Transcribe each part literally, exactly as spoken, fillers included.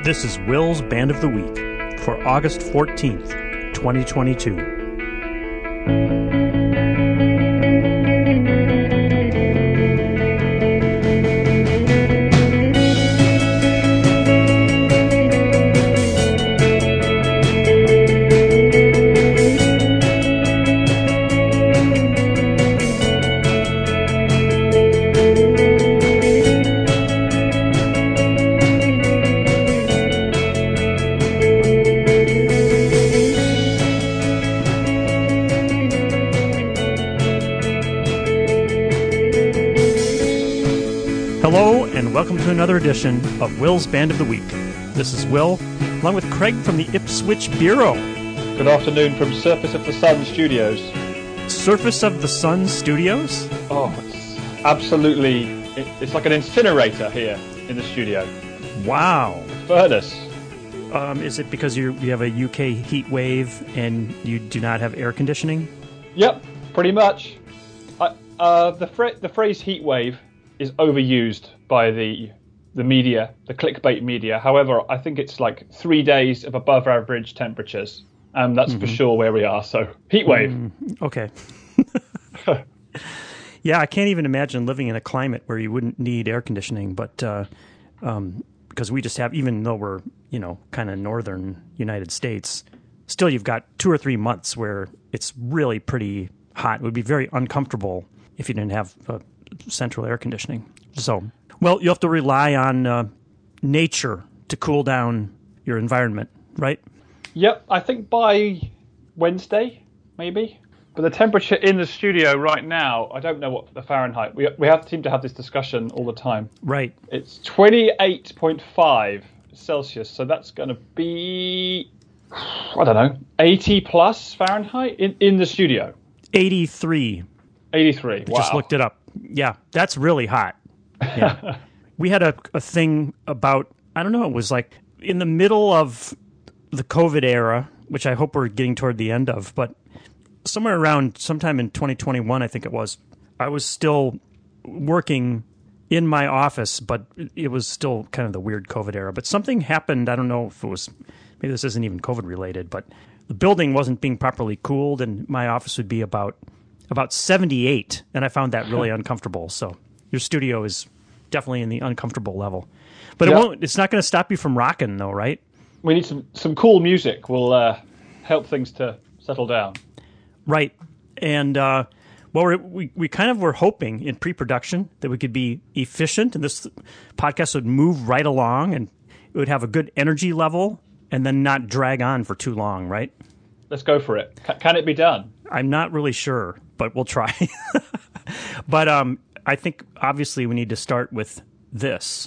This is Will's Band of the Week for August fourteenth, twenty twenty-two. Hello, and welcome to another edition of Will's Band of the Week. This is Will, along with Craig from the Ipswich Bureau. Good afternoon from Surface of the Sun Studios. Surface of the Sun Studios? Oh, it's absolutely... It, it's like an incinerator here in the studio. Wow. Furnace. Um, is it because you you have a U K heat wave and you do not have air conditioning? Yep, pretty much. I, uh, the, fra- the phrase heat wave is overused by the the media, the clickbait media. However, I think it's like three days of above average temperatures, and that's mm-hmm. for sure where we are. So, heat wave. Mm, okay. Yeah, I can't even imagine living in a climate where you wouldn't need air conditioning, but uh, um, because we just have, even though we're, you know, kind of northern United States, still you've got two or three months where it's really pretty hot. It would be very uncomfortable if you didn't have uh, central air conditioning. So, well, you have to rely on uh, nature to cool down your environment, right? Yep, I think by Wednesday, maybe. But the temperature in the studio right now, I don't know what the Fahrenheit. We we have seem to have this discussion all the time. Right. It's twenty-eight point five Celsius, so that's going to be, I don't know, eighty plus Fahrenheit in, in the studio. eighty-three. eighty-three, wow. Just looked it up. Yeah, that's really hot. Yeah. We had a, a thing about, I don't know, it was like in the middle of the COVID era, which I hope we're getting toward the end of, but somewhere around sometime in twenty twenty-one, I think it was, I was still working in my office, but it was still kind of the weird COVID era. But something happened, I don't know if it was, maybe this isn't even COVID related, but the building wasn't being properly cooled, and my office would be about about seventy-eight, and I found that really uncomfortable. So your studio is definitely in the uncomfortable level. But yeah. it won't. It's not going to stop you from rocking, though, right? We need some, some cool music will uh, help things to settle down. Right. And, uh, well, we're, we we kind of were hoping in pre-production that we could be efficient, and this podcast would move right along, and it would have a good energy level, and then not drag on for too long, right? Let's go for it. C- can it be done? I'm not really sure, but we'll try. But um, I think, obviously, we need to start with this.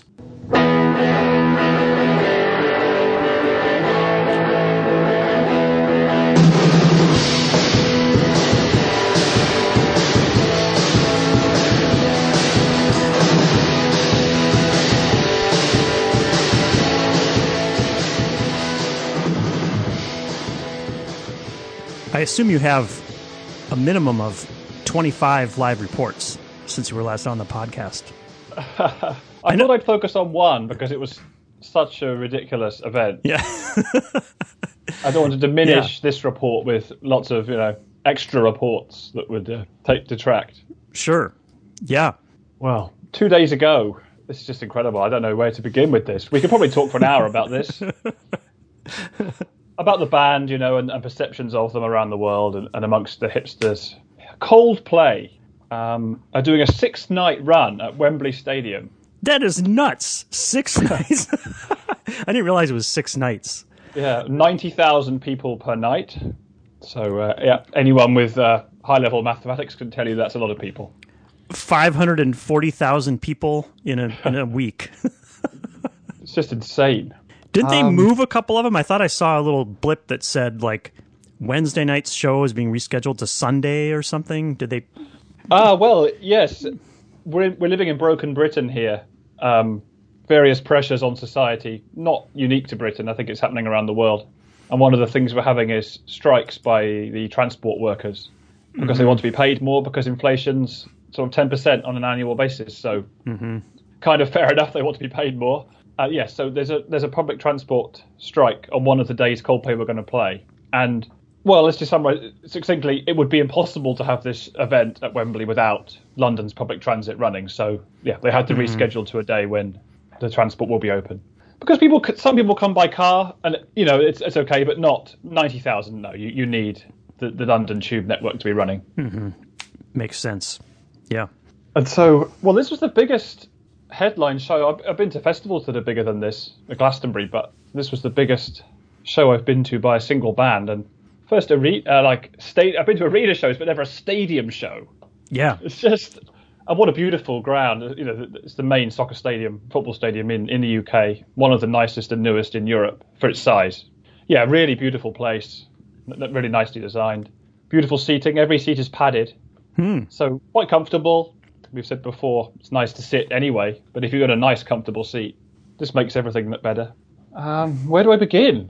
I assume you have a minimum of twenty-five live reports since you were last on the podcast. I, I thought I'd focus on one because it was such a ridiculous event. Yeah. I don't want to diminish yeah. this report with lots of, you know, extra reports that would uh, take detract. Sure. Yeah. Well, two days ago, this is just incredible. I don't know where to begin with this. We could probably talk for an hour about this. About the band, you know, and, and perceptions of them around the world and, and amongst the hipsters. Coldplay um, are doing a six-night run at Wembley Stadium. That is nuts. Six nights? I didn't realize it was six nights. Yeah, ninety thousand people per night. So, uh, yeah, anyone with uh, high-level mathematics can tell you that's a lot of people. five hundred forty thousand people in a, in a week. It's just insane. Didn't they um, move a couple of them? I thought I saw a little blip that said, like, Wednesday night's show is being rescheduled to Sunday or something. Did they? Ah, well, yes. We're we're living in broken Britain here. Um, various pressures on society, not unique to Britain. I think it's happening around the world. And one of the things we're having is strikes by the transport workers because mm-hmm. they want to be paid more because inflation's sort of ten percent on an annual basis. So mm-hmm. kind of fair enough. They want to be paid more. Uh, yes, so there's a there's a public transport strike on one of the days Coldplay were going to play, and well, let's just summarize succinctly. It would be impossible to have this event at Wembley without London's public transit running. So yeah, they had to mm-hmm. reschedule to a day when the transport will be open. Because people, some people come by car, and you know it's it's okay, but not ninety thousand. No, you, you need the, the London Tube network to be running. Mm-hmm. Makes sense. Yeah. And so, well, this was the biggest headline show. I've, I've been to festivals that are bigger than this, at Glastonbury, but this was the biggest show I've been to by a single band. And first, a re- uh, like state. I've been to arena shows, but never a stadium show. Yeah. It's just. And what a beautiful ground. You know, it's the main soccer stadium, football stadium in, in the U K. One of the nicest and newest in Europe for its size. Yeah, really beautiful place. Really nicely designed. Beautiful seating. Every seat is padded. Hmm. So quite comfortable. We've said before, it's nice to sit anyway. But if you've got a nice, comfortable seat, this makes everything look better. Um, where do I begin?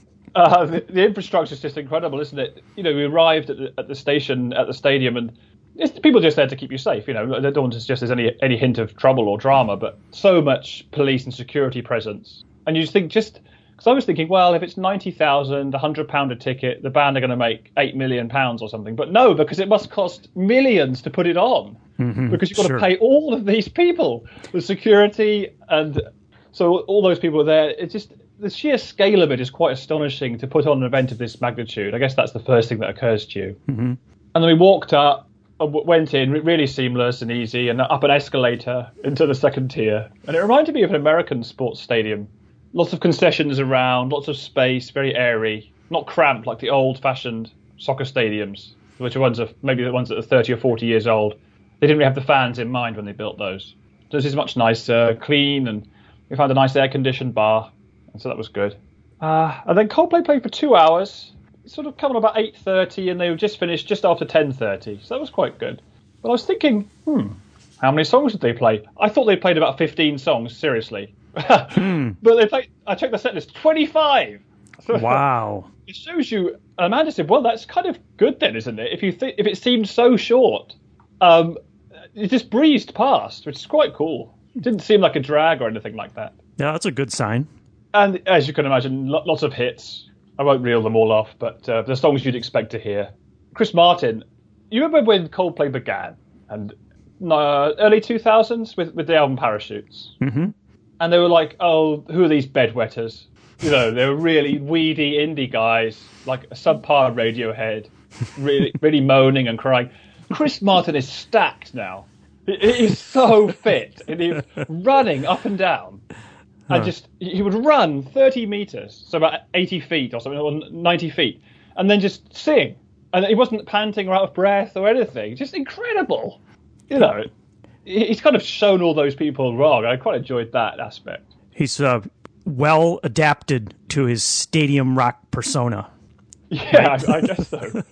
uh, the, the infrastructure is just incredible, isn't it? You know, we arrived at the, at the station, at the stadium, and it's people just there to keep you safe. You know, they don't want to suggest there's any any hint of trouble or drama, but so much police and security presence. And you just think, just because I was thinking, well, if it's ninety thousand, a hundred pound a ticket, the band are going to make eight million pounds or something. But no, because it must cost millions to put it on, mm-hmm, because you've got sure. to pay all of these people, the security, and so all those people are there. It's just the sheer scale of it is quite astonishing to put on an event of this magnitude. I guess that's the first thing that occurs to you. Mm-hmm. And then we walked up. Went in really seamless and easy, and up an escalator into the second tier. And it reminded me of an American sports stadium. Lots of concessions around, lots of space, very airy, not cramped like the old-fashioned soccer stadiums, which are ones of maybe the ones that are thirty or forty years old. They didn't really have the fans in mind when they built those. So this is much nicer, clean, and we found a nice air-conditioned bar, and so that was good. Uh, and then Coldplay played for two hours. Sort of coming about eight thirty, and they were just finished just after ten thirty, so that was quite good. But I was thinking, hmm, how many songs did they play? I thought they played about fifteen songs, seriously. hmm. But they played, I checked the set list, twenty-five. Wow. It shows you, and Amanda said, well, that's kind of good then, isn't it? If you th- if it seemed so short, um, it just breezed past, which is quite cool. It didn't seem like a drag or anything like that. Yeah, that's a good sign. And as you can imagine, lo- lots of hits. I won't reel them all off, but uh, the songs you'd expect to hear. Chris Martin, you remember when Coldplay began, and uh, early two thousands with, with the album Parachutes, mm-hmm. and they were like, "Oh, who are these bedwetters?" You know, they were really weedy indie guys, like a subpar Radiohead, really, really moaning and crying. Chris Martin is stacked now. He, he's so fit, and he's running up and down. And just he would run thirty meters, so about eighty feet or something, or ninety feet, and then just sing. And he wasn't panting or out of breath or anything. Just incredible. You know, he's kind of shown all those people wrong. I quite enjoyed that aspect. He's uh, well adapted to his stadium rock persona. Yeah, I, I guess so.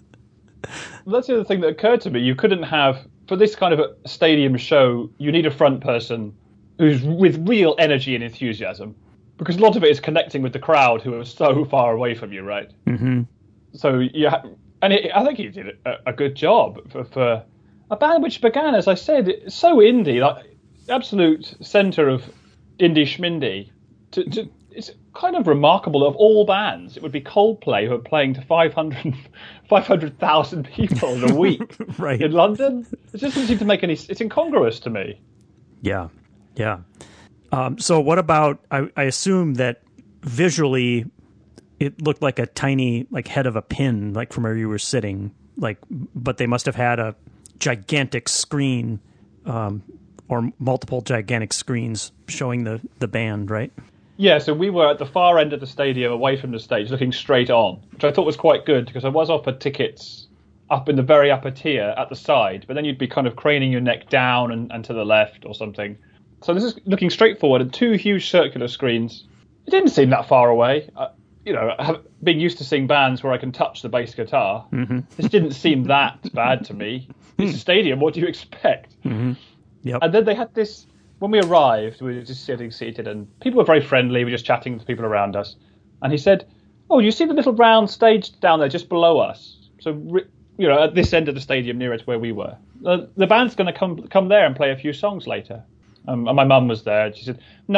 That's the other thing that occurred to me. You couldn't have, for this kind of a stadium show, you need a front person who's with real energy and enthusiasm, because a lot of it is connecting with the crowd who are so far away from you, right? Mm-hmm. So yeah, and it, I think he did a, a good job for, for a band which began, as I said, so indie, like absolute centre of indie schmindy. To, to, it's kind of remarkable. Of all bands, it would be Coldplay who are playing to five hundred thousand people in a week right. in London. It just doesn't seem to make any. It's incongruous to me. Yeah. Yeah. Um, so what about, I, I assume that visually it looked like a tiny, like head of a pin, like from where you were sitting, like, but they must have had a gigantic screen, um, or multiple gigantic screens showing the, the band, right? Yeah, so we were at the far end of the stadium, away from the stage, looking straight on, which I thought was quite good, because I was offered tickets up in the very upper tier at the side, but then you'd be kind of craning your neck down and, and to the left or something. So this is looking straight forward, and two huge circular screens. It didn't seem that far away. Uh, you know, have, being used to seeing bands where I can touch the bass guitar, mm-hmm. this didn't seem that bad to me. It's a stadium, what do you expect? Mm-hmm. Yep. And then they had this, when we arrived, we were just sitting seated, and people were very friendly, we were just chatting to people around us. And he said, oh, you see the little round stage down there just below us? So, you know, at this end of the stadium nearer to where we were. Uh, the band's going to come come there and play a few songs later. Um, and my mum was there, and she said, no,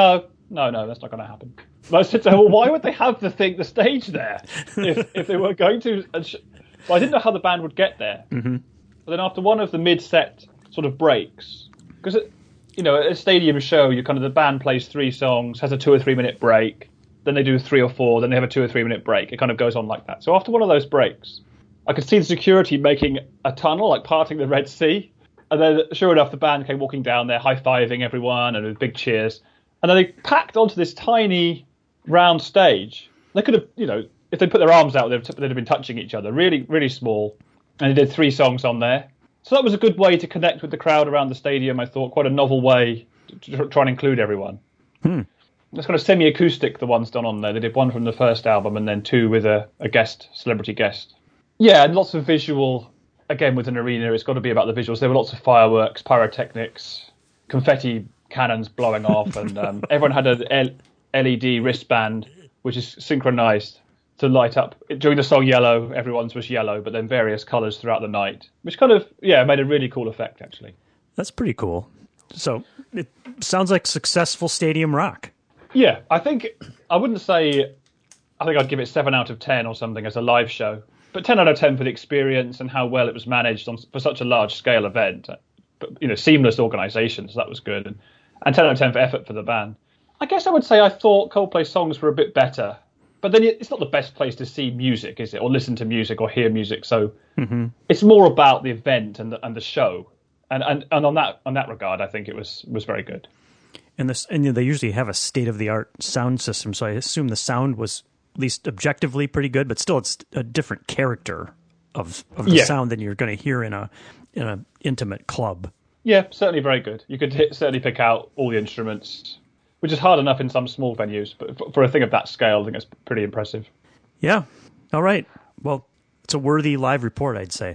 no, no, that's not going to happen. And I said to her, well, why would they have the thing, the stage there, if if they were going to? And she, so I didn't know how the band would get there. Mm-hmm. But then after one of the mid-set sort of breaks, because you know, at a stadium show, you kind of the band plays three songs, has a two or three minute break, then they do three or four, then they have a two or three minute break. It kind of goes on like that. So after one of those breaks, I could see the security making a tunnel, like parting the Red Sea. And then, sure enough, the band came walking down there, high-fiving everyone and with big cheers. And then they packed onto this tiny round stage. They could have, you know, if they put their arms out, they'd, they'd have been touching each other. Really, really small. And they did three songs on there. So that was a good way to connect with the crowd around the stadium, I thought. Quite a novel way to try and include everyone. Hmm. It's kind of semi-acoustic, the ones done on there. They did one from the first album and then two with a, a guest, celebrity guest. Yeah, and lots of visual. Again, with an arena, it's got to be about the visuals. There were lots of fireworks, pyrotechnics, confetti cannons blowing off, and um, everyone had an L E D wristband, which is synchronized to light up. During the song Yellow, everyone's was yellow, but then various colors throughout the night, which kind of, yeah, made a really cool effect, actually. That's pretty cool. So it sounds like successful stadium rock. Yeah, I think, I wouldn't say, I think I'd give it seven out of ten or something as a live show. But ten out of ten for the experience and how well it was managed on, for such a large-scale event. But, you know, seamless organisation, so that was good. And, and ten out of ten for effort for the band. I guess I would say I thought Coldplay's songs were a bit better. But then it's not the best place to see music, is it? Or listen to music or hear music. So mm-hmm. It's more about the event and the, and the show. And, and and on that on that regard, I think it was was very good. And this and they usually have a state-of-the-art sound system, so I assume the sound was at least objectively pretty good, but still it's a different character of of the yeah. sound than you're going to hear in a in an intimate club. Yeah, certainly very good. You could hit, certainly pick out all the instruments, which is hard enough in some small venues, but for, for a thing of that scale, I think it's pretty impressive. Yeah. All right. Well, it's a worthy live report, I'd say.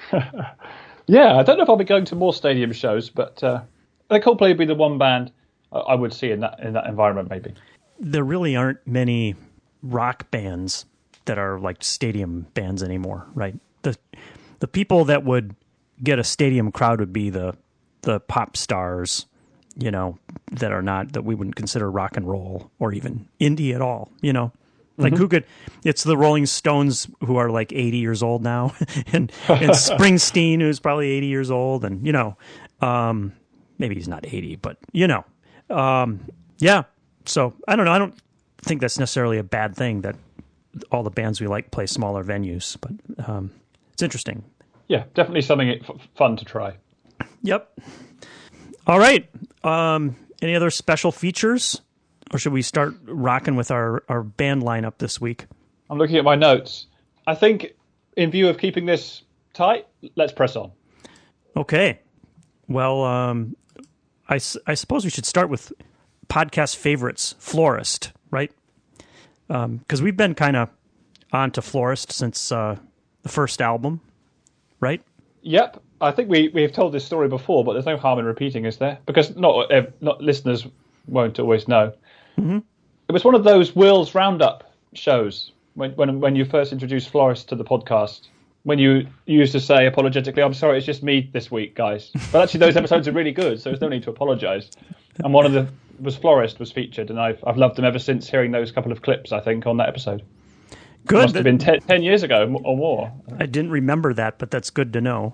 Yeah, I don't know if I'll be going to more stadium shows, but uh, I think Coldplay would be the one band I would see in that in that environment, maybe. There really aren't many rock bands that are like stadium bands anymore, right? The the people that would get a stadium crowd would be the the pop stars, you know, that are not, that we wouldn't consider rock and roll or even indie at all, you know. Like mm-hmm. who could, it's the Rolling Stones who are like eighty years old now, and, and Springsteen who's probably eighty years old, and, you know, um, maybe he's not eighty, but, you know, um, yeah. So I don't know. I don't think that's necessarily a bad thing that all the bands we like play smaller venues, but um, it's interesting. Yeah, definitely something f- fun to try. Yep. All right. Um, any other special features? Or should we start rocking with our, our band lineup this week? I'm looking at my notes. I think in view of keeping this tight, let's press on. Okay. Well, um, I, I suppose we should start with podcast favorites, Florist, right? Because um, we've been kind of on to Florist since uh, the first album, right? Yep. I think we, we've told this story before, but there's no harm in repeating, is there? Because not, not listeners won't always know. Mm-hmm. It was one of those Will's Roundup shows when, when when you first introduced Florist to the podcast, when you, you used to say apologetically, I'm sorry, it's just me this week, guys. But actually those episodes are really good, so there's no need to apologise. And one of the was Florist was featured, and I've I've loved them ever since hearing those couple of clips, I think, on that episode. Good. It must have been ten, ten years ago or more. I didn't remember that, but that's good to know.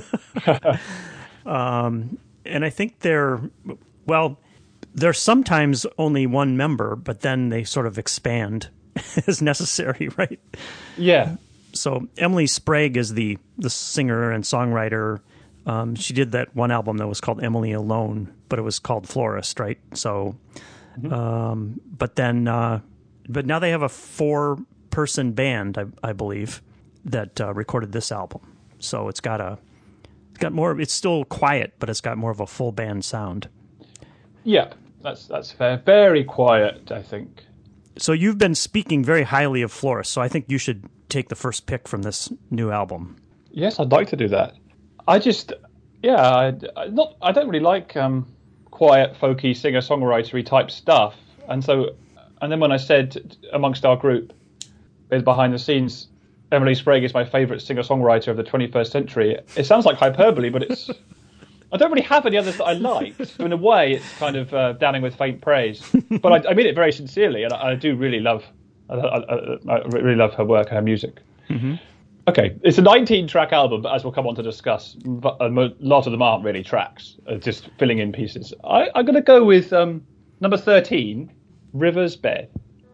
um, and I think they're, well, there's sometimes only one member, but then they sort of expand as necessary, right? Yeah. So Emily Sprague is the, the singer and songwriter. Um, she did that one album that was called Emily Alone, but it was called Florist, right? So, mm-hmm. um, but then, uh, but now they have a four-person band, I, I believe, that uh, recorded this album. So it's got a, it's got more. It's still quiet, but it's got more of a full band sound. Yeah, that's that's fair. Very quiet, I think. So you've been speaking very highly of Florist, so I think you should take the first pick from this new album. Yes, I'd like to do that. I just, yeah, I, I not. I don't really like um, quiet, folky, singer-songwritery type stuff. And so, and then when I said amongst our group, behind the scenes, Emily Sprague is my favourite singer-songwriter of the twenty-first century. It sounds like hyperbole, but it's I don't really have any others that I liked. So in a way, it's kind of uh, damning with faint praise. But I, I mean it very sincerely, and I, I do really love, I, I, I really love her work, her music. Mm-hmm. Okay, it's a nineteen-track album, but as we'll come on to discuss, a lot of them aren't really tracks, uh, just filling in pieces. I, I'm going to go with um, number thirteen, River's Bed.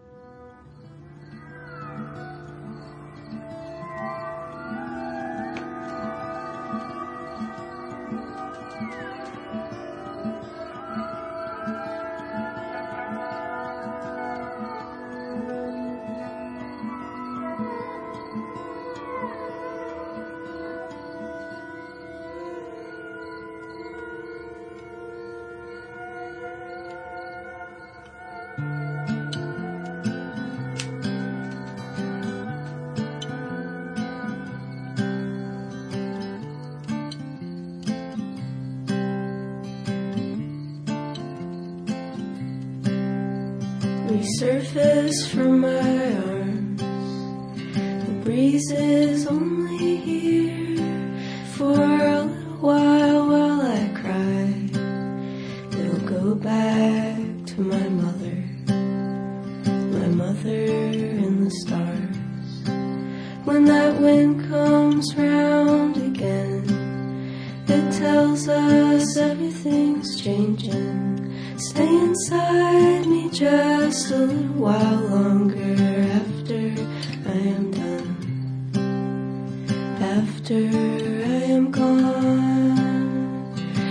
Resurface from my arms. The breeze is only here for a little while while I cry. They'll go back to my mother, my mother in the stars. When that wind comes round again, it tells us everything's changing. Stay inside me just a little while longer after I am done. After I am gone,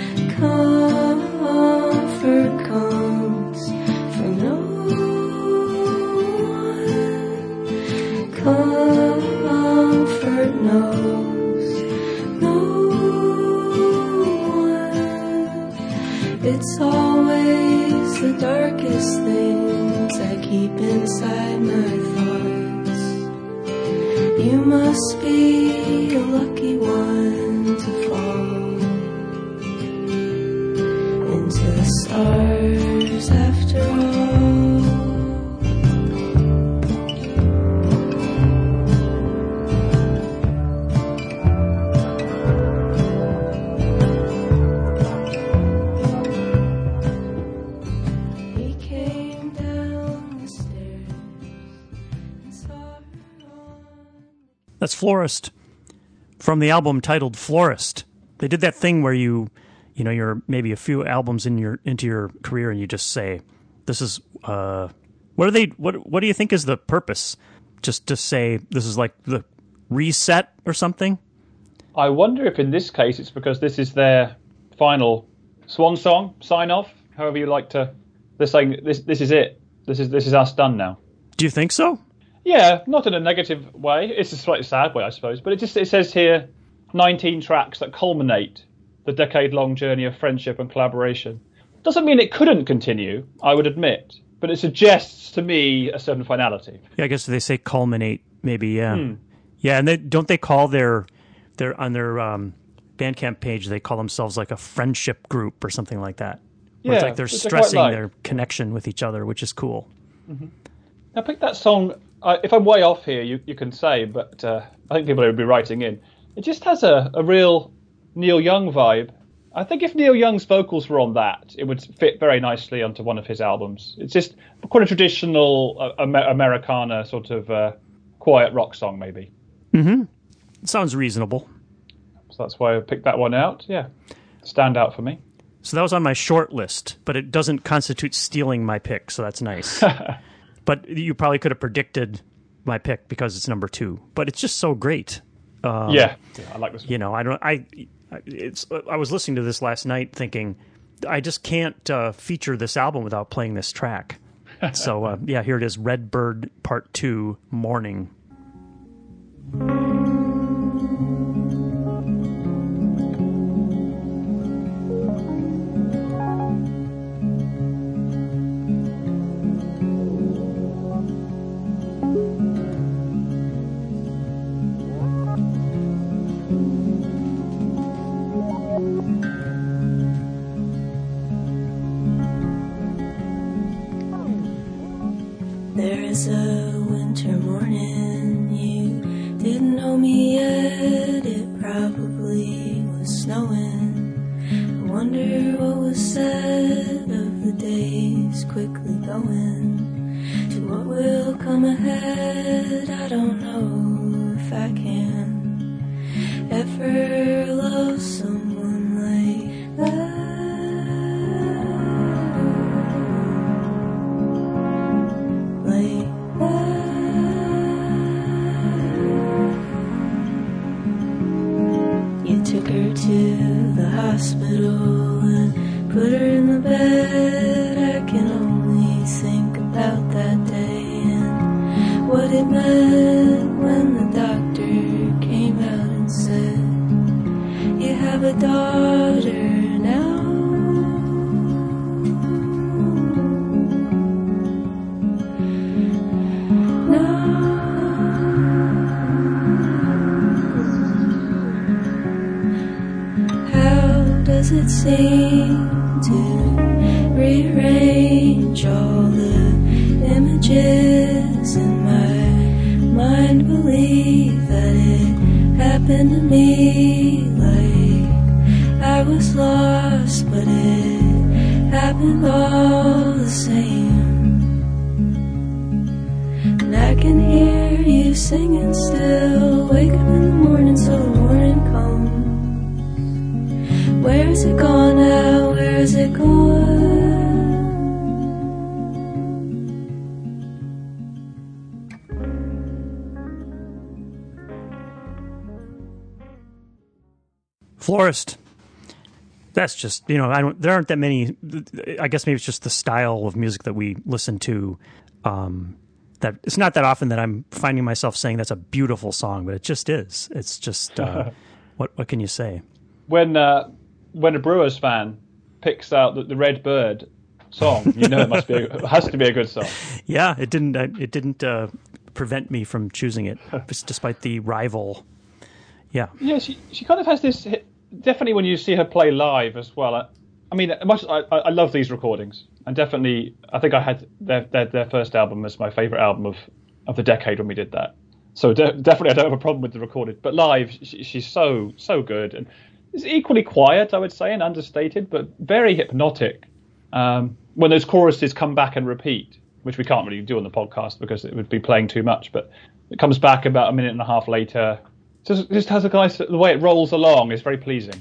comfort comes from no one. Comfort knows no one. It's always the darkest things I keep inside my thoughts. You must be a lucky one to fall into the stars after all. That's Florist from the album titled Florist. They did that thing where you, you know, you're maybe a few albums in your into your career and you just say, "This is uh, what are they? What what do you think is the purpose?" Just to say this is like the reset or something. I wonder if in this case it's because this is their final swan song, sign off, however you like to. They're saying this this is it. This is this is us done now. Do you think so? Yeah, not in a negative way. It's a slightly sad way, I suppose. But it just it says here, nineteen tracks that culminate the decade-long journey of friendship and collaboration. Doesn't mean it couldn't continue, I would admit. But it suggests to me a certain finality. Yeah, I guess they say culminate, maybe. Yeah, Hmm. yeah, and they, don't they call their their on their um, Bandcamp page? They call themselves like a friendship group or something like that. Where Yeah, it's like they're which I quite stressing like. their connection with each other, which is cool. Mm-hmm. I picked that song. Uh, if I'm way off here, you, you can say, but uh, I think people would be writing in. It just has a, a real Neil Young vibe. I think if Neil Young's vocals were on that, it would fit very nicely onto one of his albums. It's just quite a traditional uh, Amer- Americana sort of uh, quiet rock song, maybe. Mm-hmm. It sounds reasonable. So that's why I picked that one out. Yeah, stand out for me. So that was on my short list, but it doesn't constitute stealing my pick, so that's nice. But you probably could have predicted my pick because it's number two. But it's just so great. Um, yeah. yeah, I like this one. You know, I don't. I it's. I was listening to this last night, thinking, I just can't uh, feature this album without playing this track. So uh, yeah, here it is: Redbird Part Two, Morning. There is a winter morning, you didn't know me yet, it probably was snowing. wonder what was said of the days quickly going to what will come ahead. I don't know if I can ever love someone like that. Like that. You took her to the hospital and put her in the bed. I can only think about that day and what it meant when the doctor came out and said, you have a daughter now. Does it seem to rearrange all the images in my mind? Believe that it happened to me, like I was lost, but it happened all the same. And I can hear you singing still, wake up in the morning so the morning comes. Where is it gone now? Where is it gone? Florist. That's just, you know, I don't. There aren't that many. I guess maybe it's just the style of music that we listen to. Um, that it's not that often that I'm finding myself saying that's a beautiful song, but it just is. It's just uh, what what can you say? When. Uh... When a Brewers fan picks out the, the Red Bird song, you know it must be a, it has to be a good song. Yeah, it didn't it didn't uh, prevent me from choosing it, despite the rival. Yeah, yeah, she she kind of has this. Definitely, when you see her play live as well. I, I mean, much I, I love these recordings, and definitely I think I had their their, their first album as my favorite album of, of the decade when we did that. So de- definitely, I don't have a problem with the recorded, but live, she, she's so so good and. It's equally quiet, I would say, and understated, but very hypnotic. Um, when those choruses come back and repeat, which we can't really do on the podcast because it would be playing too much, but it comes back about a minute and a half later. Just, just has a nice, the way it rolls along is very pleasing.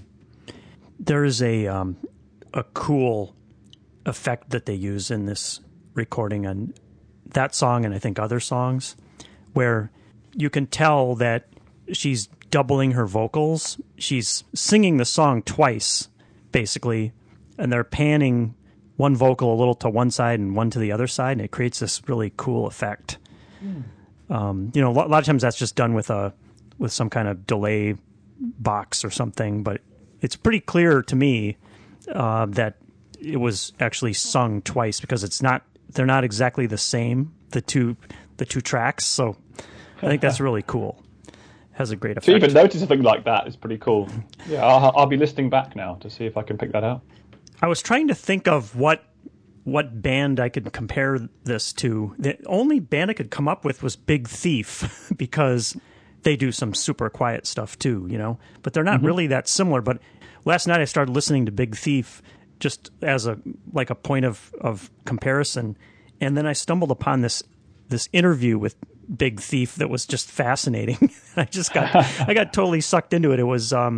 There is a um, a cool effect that they use in this recording on that song and I think other songs, where you can tell that she's doubling her vocals. She's singing the song twice, basically, and they're panning one vocal a little to one side and one to the other side, and it creates this really cool effect. Mm. Um, you know, a lot, a lot of times that's just done with a with some kind of delay box or something, but it's pretty clear to me uh, that it was actually sung twice because it's not they're not exactly the same, the two the two tracks. So I think that's really cool. Has a great effect. To even notice a thing like that is pretty cool. Yeah, I'll, I'll be listening back now to see if I can pick that out. I was trying to think of what what band I could compare this to. The only band I could come up with was Big Thief because they do some super quiet stuff too, you know. But they're not mm-hmm. really that similar. But last night I started listening to Big Thief just as a like a point of, of comparison, and then I stumbled upon this this interview with Big Thief that was just fascinating. I just got I got totally sucked into it. It was um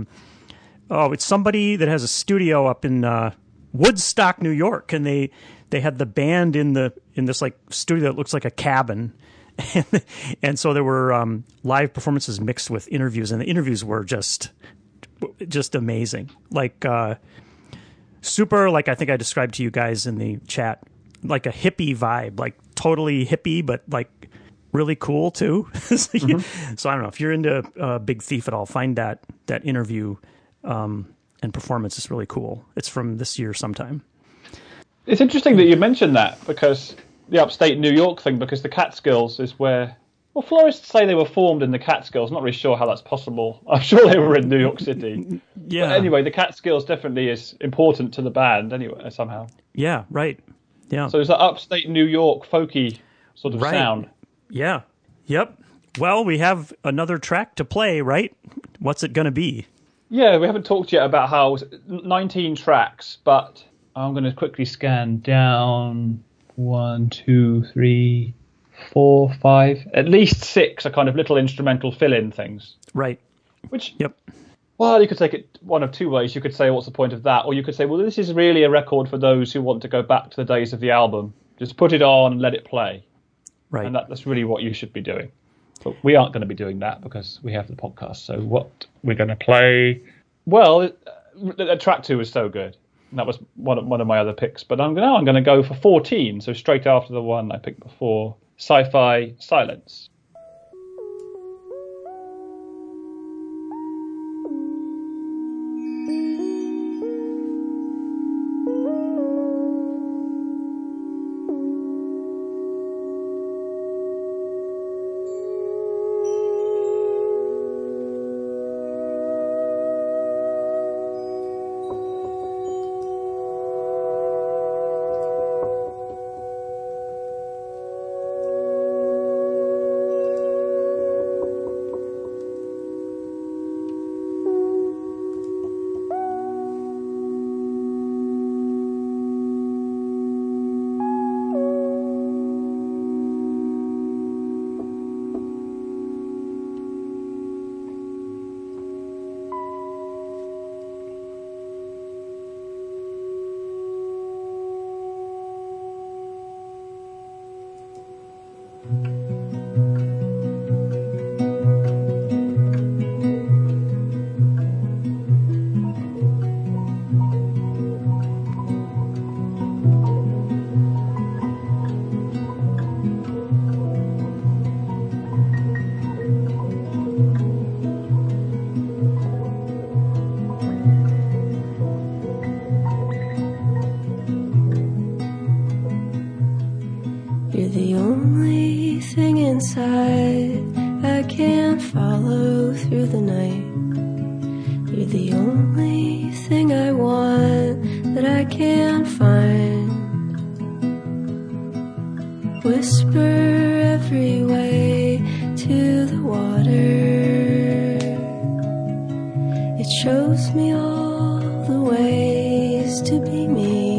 oh it's somebody that has a studio up in uh, Woodstock, New York, and they they had the band in the in this like studio that looks like a cabin, and, and so there were um, live performances mixed with interviews, and the interviews were just just amazing. Like uh, super, like I think I described to you guys in the chat, like a hippie vibe, like totally hippie, but like really cool too. so, mm-hmm. so I don't know if you're into uh, Big Thief at all. Find that that interview um, and performance is really cool. It's from this year sometime. It's interesting that you mentioned that because the upstate New York thing, because the Catskills is where. Well, florists say they were formed in the Catskills. Not really sure how that's possible. I'm sure they were in New York City. Yeah. But anyway, the Catskills definitely is important to the band. Anyway, somehow. Yeah. Right. Yeah. So it's that upstate New York folky sort of right. sound. Yeah. Yep. Well, we have another track to play, right? What's it going to be? Yeah, we haven't talked yet about how nineteen tracks, but I'm going to quickly scan down. One, two, three, four, five. At least six are kind of little instrumental fill-in things. Right. Which, yep. Well, you could take it one of two ways. You could say, what's the point of that? Or you could say, well, this is really a record for those who want to go back to the days of the album. Just put it on and let it play. Right. And that, that's really what you should be doing. But we aren't going to be doing that because we have the podcast. So what we're going to play... Well, uh, track two was so good. And that was one of, one of my other picks. But I'm, now I'm going to go for fourteen, so straight after the one I picked before. Sci-Fi Silence. You're the only thing inside I can't follow through the night. You're the only thing I want that I can't find. Whisper every way to the water. It shows me all the ways to be me.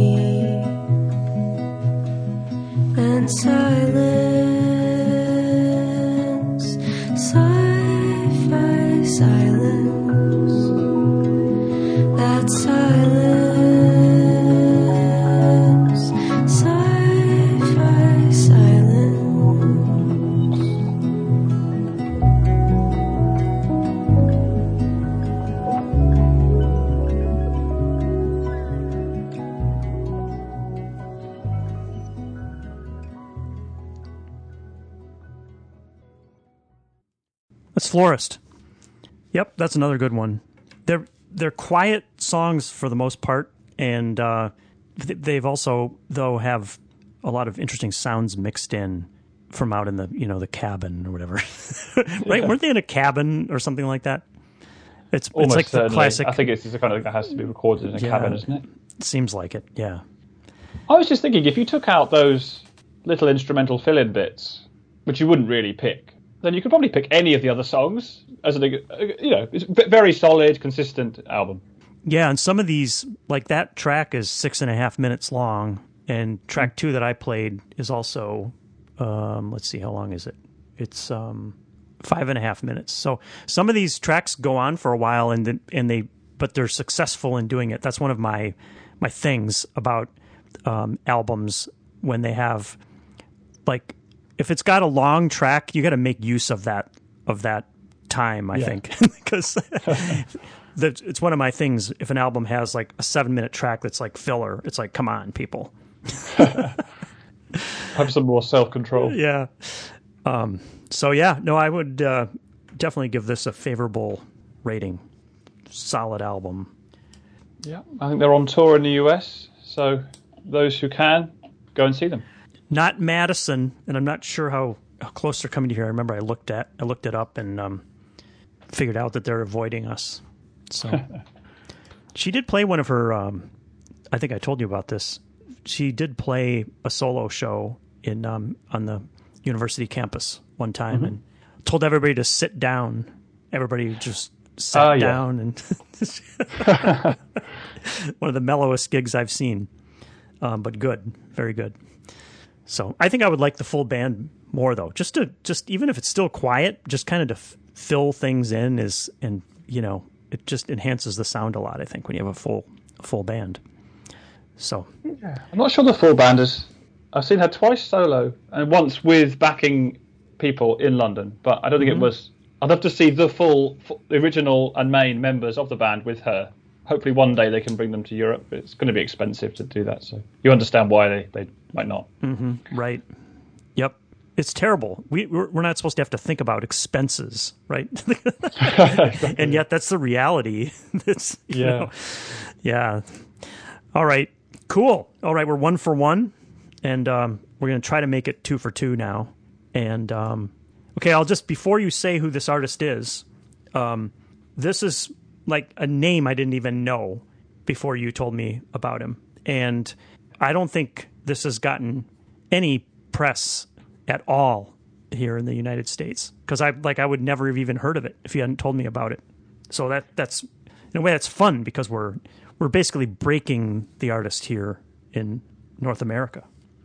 And silence, sci-fi silence, that silence, sci-fi silence. That's Florist. Yep, that's another good one. They're they're quiet songs for the most part, and uh, they've also though have a lot of interesting sounds mixed in from out in the you know the cabin or whatever. Right? Yeah. Weren't they in a cabin or something like that? It's Almost it's like certainly. the classic. I think it's the kind of thing that has to be recorded in a Yeah. cabin, isn't it? Seems like it. Yeah. I was just thinking, if you took out those little instrumental fill-in bits, which you wouldn't really pick, then you could probably pick any of the other songs as an, you know, it's a very solid, consistent album. Yeah, and some of these, like that track is six and a half minutes long, and track two that I played is also, um, let's see, how long is it? It's um, five and a half minutes. So some of these tracks go on for a while, and then, and they, but they're successful in doing it. That's one of my my things about um, albums when they have, like, if it's got a long track, you got to make use of that of that time. I Yeah. think because that it's one of my things. If an album has like a seven minute track that's like filler, it's like, come on, people. Have some more self-control. Yeah. Um, so yeah, no, I would uh, definitely give this a favorable rating. Solid album. Yeah, I think they're on tour in the U S, so those who can, go and see them. Not Madison, and I'm not sure how, how close they're coming to here. I remember I looked at I looked it up and um, figured out that they're avoiding us. So she did play one of her. Um, I think I told you about this. She did play a solo show in um, on the university campus one time, Mm-hmm. and told everybody to sit down. Everybody just sat Oh, yeah. down and one of the mellowest gigs I've seen. Um, but good, very good. So I think I would like the full band more though. Just to just even if it's still quiet, just kind of to f- fill things in is and you know it just enhances the sound a lot. I think when you have a full a full band. So I'm not sure the full band is. I've seen her twice solo and once with backing people in London, but I don't think Mm-hmm. it was. I'd love to see the full, full, the original and main members of the band with her. Hopefully, one day they can bring them to Europe. It's going to be expensive to do that, so you understand why they, they might not. mm-hmm, right, yep, it's terrible. We we're, we're not supposed to have to think about expenses, right? And yet that's the reality. That's you Yeah. know, yeah. All right, cool. All right, we're one for one, and um, we're going to try to make it two for two now. And um, okay, I'll just before you say who this artist is, um, this is like a name I didn't even know before you told me about him, and I don't think this has gotten any press at all here in the United States because I like I would never have even heard of it if you hadn't told me about it. So that that's in a way that's fun because we're we're basically breaking the artist here in North America.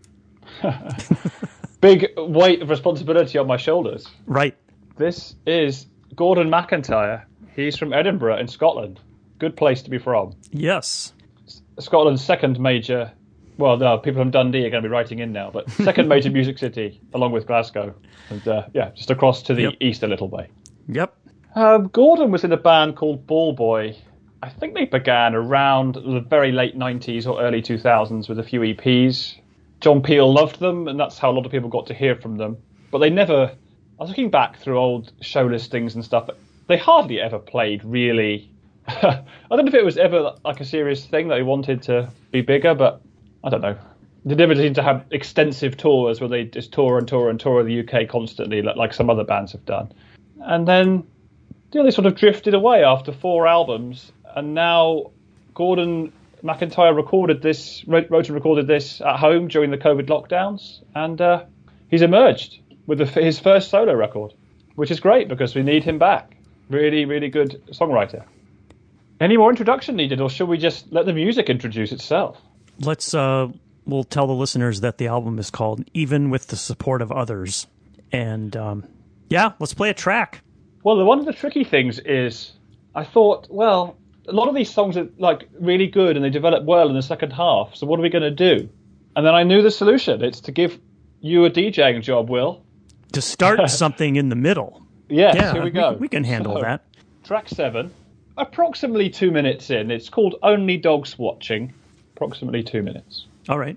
Big weight of responsibility on my shoulders. Right. This is Gordon McIntyre. He's from Edinburgh in Scotland. Good place to be from. Yes. Scotland's second major, well, no, people from Dundee are going to be writing in now, but second major music city, along with Glasgow. And uh, yeah, just across to the Yep. east a little way. Yep. Um, Gordon was in a band called Ball Boy. I think they began around the very late nineties or early two thousands with a few E Ps. John Peel loved them, and that's how a lot of people got to hear from them. But they never, I was looking back through old show listings and stuff, they hardly ever played really. I don't know if it was ever like a serious thing that they wanted to be bigger, but I don't know. They never seem to have extensive tours where they just tour and tour and tour the U K constantly, like, like some other bands have done. And then you know, they sort of drifted away after four albums, and now Gordon McIntyre recorded this, wrote and recorded this at home during the COVID lockdowns, and uh, he's emerged with the, his first solo record, which is great because we need him back. Really, really good songwriter. Any more introduction needed, or should we just let the music introduce itself? Let's, uh, we'll tell the listeners that the album is called Even With the Support of Others. And, um, yeah, let's play a track. Well, one of the tricky things is, I thought, well, a lot of these songs are like really good and they develop well in the second half. So what are we going to do? And then I knew the solution. It's to give you a DJing job, Will. To start something in the middle. Yes, Yeah, here we go. We, we can handle So, that. Track seven, approximately two minutes in. It's called Only Dogs Watching. Approximately two minutes. All right.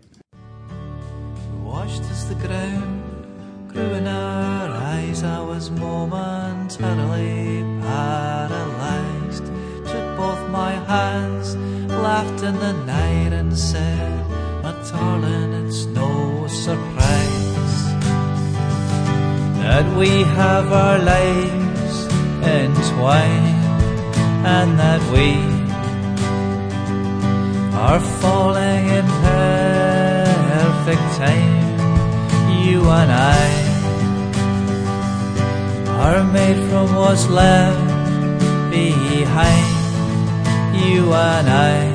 Washed as the ground grew in our eyes, I was momentarily paralyzed. Took both my hands, laughed in the night and said, my darling, it's no surprise that we have our lives entwined and that we are falling in perfect time. You and I are made from what's left behind. You and I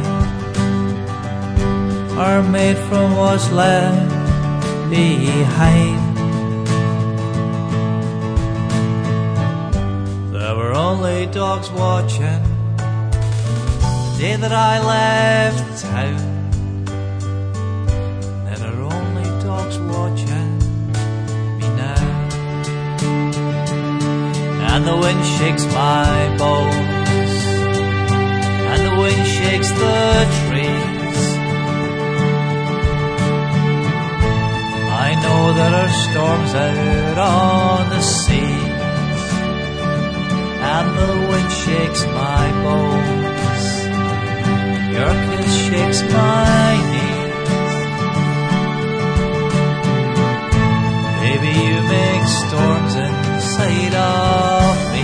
are made from what's left behind. There were only dogs watching the day that I left town. There are only dogs watching me now. And the wind shakes my bones, and the wind shakes the trees. I know there are storms out on the seas, and the wind shakes my bones, your kiss shakes my knees. Baby, you make storms inside of me.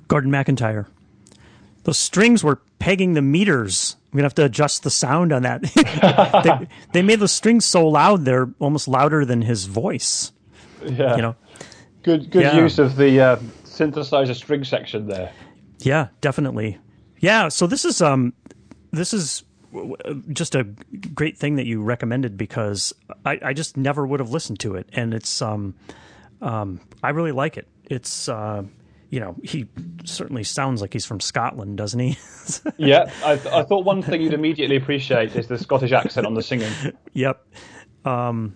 Gordon McIntyre. Those strings were pegging the meters. We're going to have to adjust the sound on that. they, they made the strings so loud, they're almost louder than his voice. Yeah. You know? Good good Yeah. use of the uh, synthesizer string section there. Yeah, definitely. Yeah, so this is um, this is just a great thing that you recommended because I, I just never would have listened to it, and it's um, um, I really like it. It's uh, you know, he certainly sounds like he's from Scotland, doesn't he? Yeah, I, I thought one thing you'd immediately appreciate is the Scottish accent on the singing. Yep. Um,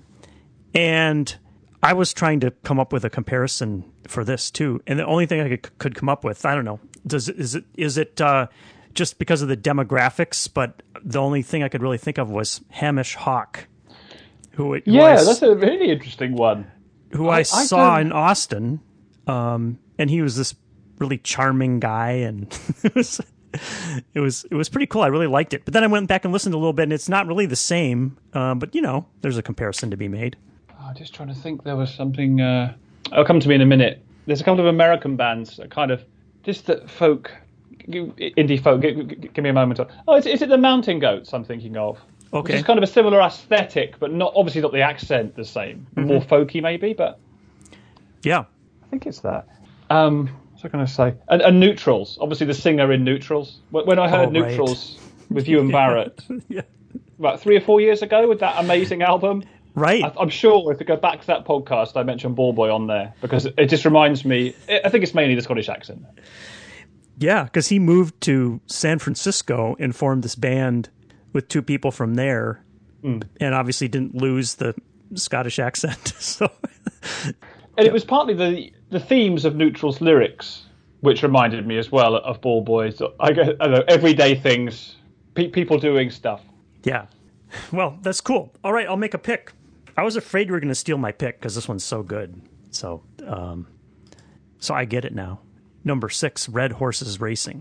and I was trying to come up with a comparison for this too, and the only thing I could, could come up with, I don't know, does is it is it uh, just because of the demographics? But the only thing I could really think of was Hamish Hawk, who, who Yeah, I, that's a really interesting one. who I, I- I saw don't- in Austin, um, and he was this really charming guy, and it was it was it was pretty cool. I really liked it. But then I went back and listened a little bit, and it's not really the same. Uh, but you know, there's a comparison to be made. Oh, just trying to think. There was something. Uh, it'll come to me in a minute. There's a couple of American bands that kind of just that folk, indie folk. Give, give me a moment. Oh, is, is it the Mountain Goats? I'm thinking of. Okay. Which is kind of a similar aesthetic, but not obviously not the accent the same. Mm-hmm. More folky maybe, but Yeah. I think it's that. Um, what's I going to say? And, and Neutrals. Obviously the singer in Neutrals. When, when I heard Oh, right. Neutrals with you and Barrett Yeah. about three or four years ago with that amazing album. Right. I, I'm sure if we go back to that podcast, I mentioned Ball Boy on there because it just reminds me. I think it's mainly the Scottish accent. Yeah, because he moved to San Francisco and formed this band with two people from there, Mm. and obviously didn't lose the Scottish accent. So, And it was partly the the themes of Neutral's lyrics, which reminded me as well of Ball Boys. I, guess, I don't know, everyday things, pe- people doing stuff. yeah. Well, that's cool. All right, I'll make a pick. I was afraid you were going to steal my pick because this one's so good. So, um, so I get it now. Number six, Red Horses Racing.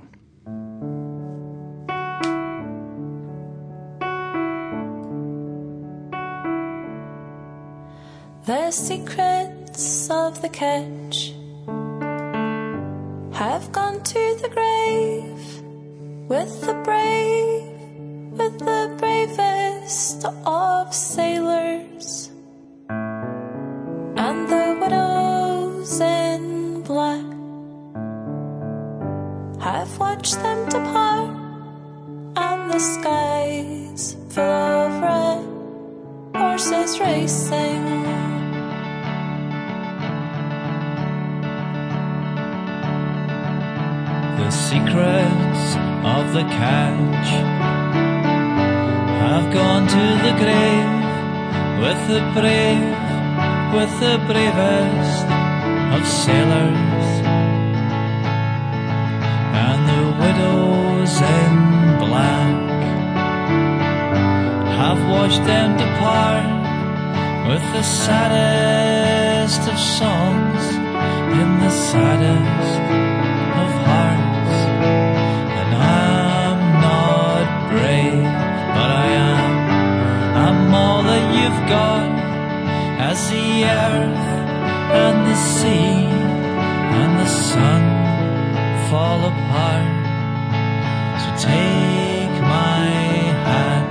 The secrets of the catch have gone to the grave with the brave, with the bravest of sailors, and the widows in black have watched them depart, and the skies full of red horses racing. The secrets of the catch have gone to the grave with the brave, with the bravest of sailors, and the widows in black have watched them depart with the saddest of songs in the saddest of hearts. And I'm not brave, but I am. I'm all that you've got, as the earth and the sea and the sun fall apart. So take my hand,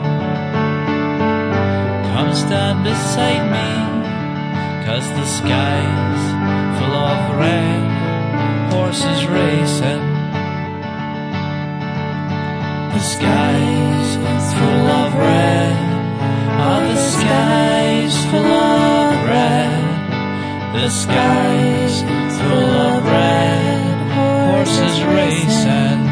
come stand beside me, 'cause the sky's full of red horses racing. The sky's full of red, oh, the sky's full of red. The sky's full of red horses racing.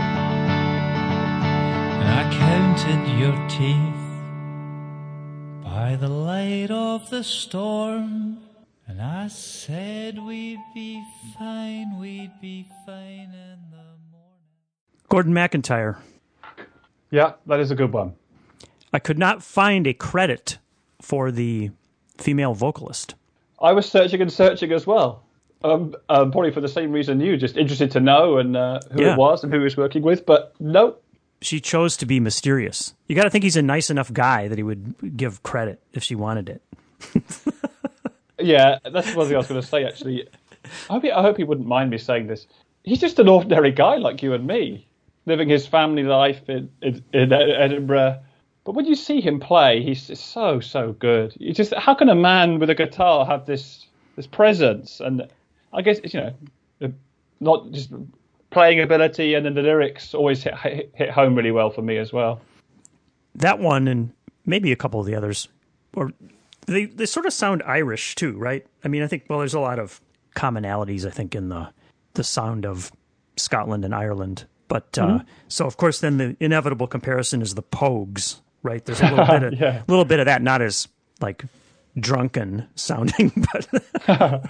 And I counted your teeth by the light of the storm, and I said we'd be fine, we'd be fine in the morning. Gordon McIntyre. Yeah, that is a good one. I could not find a credit for the female vocalist. I was searching and searching as well. Um, um, probably for the same reason you, just interested to know and uh, who Yeah. it was and who he was working with. But no, She chose to be mysterious. You got to think he's a nice enough guy that he would give credit if she wanted it. yeah, that's one thing I was going to say. Actually, I hope he, I hope he wouldn't mind me saying this. he's just an ordinary guy like you and me, living his family life in, in, in Edinburgh. But when you see him play, he's just so, so good. You just, how can a man with a guitar have this this presence? And I guess, you know, not just playing ability, and then the lyrics always hit, hit, hit home really well for me as well. That one, and maybe a couple of the others, or they, they sort of sound Irish too, right? I mean, I think, well, there's a lot of commonalities, I think, in the the sound of Scotland and Ireland. But mm-hmm. uh, so, of course, then the inevitable comparison is the Pogues, right? There's a little bit of yeah. little bit of that, not as like drunken sounding, but